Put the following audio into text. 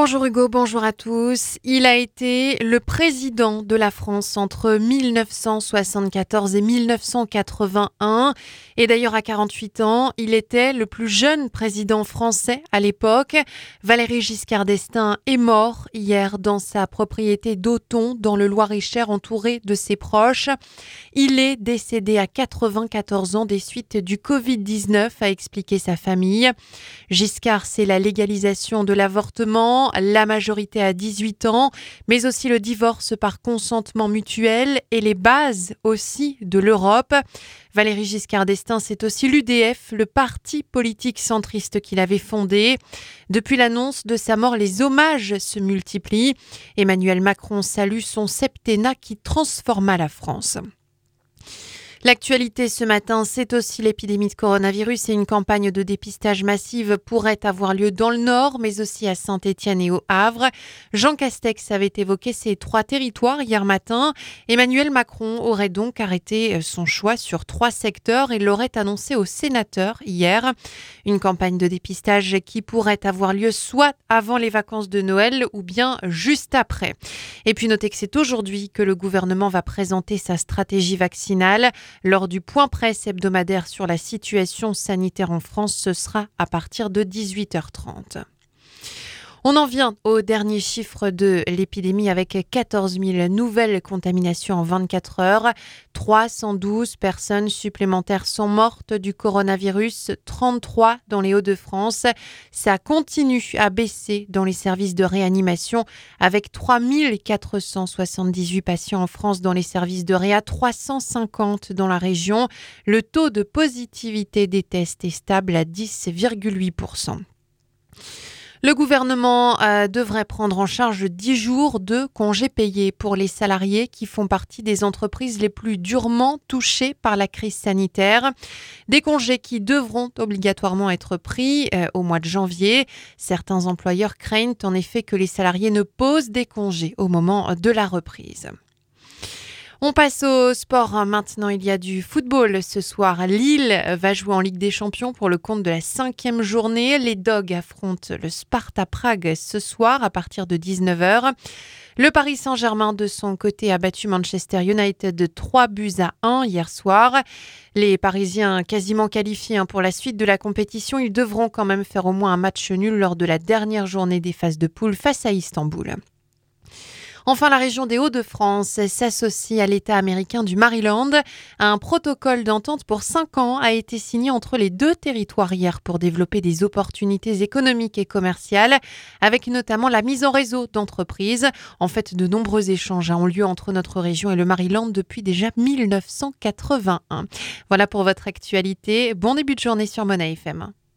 Bonjour Hugo, bonjour à tous. Il a été le président de la France entre 1974 et 1981. Et d'ailleurs, à 48 ans, il était le plus jeune président français à l'époque. Valéry Giscard d'Estaing est mort hier dans sa propriété d'Auton, dans le Loir-et-Cher, entouré de ses proches. Il est décédé à 94 ans des suites du Covid-19, a expliqué sa famille. Giscard, c'est la légalisation de l'avortement, la majorité à 18 ans, mais aussi le divorce par consentement mutuel et les bases aussi de l'Europe. Valéry Giscard d'Estaing, c'est aussi l'UDF, le parti politique centriste qu'il avait fondé. Depuis l'annonce de sa mort, les hommages se multiplient. Emmanuel Macron salue son septennat qui transforma la France. L'actualité ce matin, c'est aussi l'épidémie de coronavirus et une campagne de dépistage massive pourrait avoir lieu dans le Nord, mais aussi à Saint-Étienne et au Havre. Jean Castex avait évoqué ces 3 territoires hier matin. Emmanuel Macron aurait donc arrêté son choix sur 3 secteurs et l'aurait annoncé aux sénateurs hier. Une campagne de dépistage qui pourrait avoir lieu soit avant les vacances de Noël ou bien juste après. Et puis notez que c'est aujourd'hui que le gouvernement va présenter sa stratégie vaccinale. Lors du point presse hebdomadaire sur la situation sanitaire en France, ce sera à partir de 18h30. On en vient aux derniers chiffres de l'épidémie avec 14 000 nouvelles contaminations en 24 heures. 312 personnes supplémentaires sont mortes du coronavirus, 33 dans les Hauts-de-France. Ça continue à baisser dans les services de réanimation avec 3 478 patients en France dans les services de réa, 350 dans la région. Le taux de positivité des tests est stable à 10,8%. Le gouvernement devrait prendre en charge 10 jours de congés payés pour les salariés qui font partie des entreprises les plus durement touchées par la crise sanitaire. Des congés qui devront obligatoirement être pris au mois de janvier. Certains employeurs craignent en effet que les salariés ne posent des congés au moment de la reprise. On passe au sport. Maintenant, il y a du football. Ce soir, Lille va jouer en Ligue des Champions pour le compte de la 5e journée. Les Dogs affrontent le Sparta Prague ce soir à partir de 19h. Le Paris Saint-Germain, de son côté, a battu Manchester United de 3-1 hier soir. Les Parisiens quasiment qualifiés pour la suite de la compétition, ils devront quand même faire au moins un match nul lors de la dernière journée des phases de poule face à Istanbul. Enfin, la région des Hauts-de-France s'associe à l'État américain du Maryland. Un protocole d'entente pour 5 ans a été signé entre les 2 territoires hier pour développer des opportunités économiques et commerciales, avec notamment la mise en réseau d'entreprises. En fait, de nombreux échanges ont lieu entre notre région et le Maryland depuis déjà 1981. Voilà pour votre actualité. Bon début de journée sur Mona FM.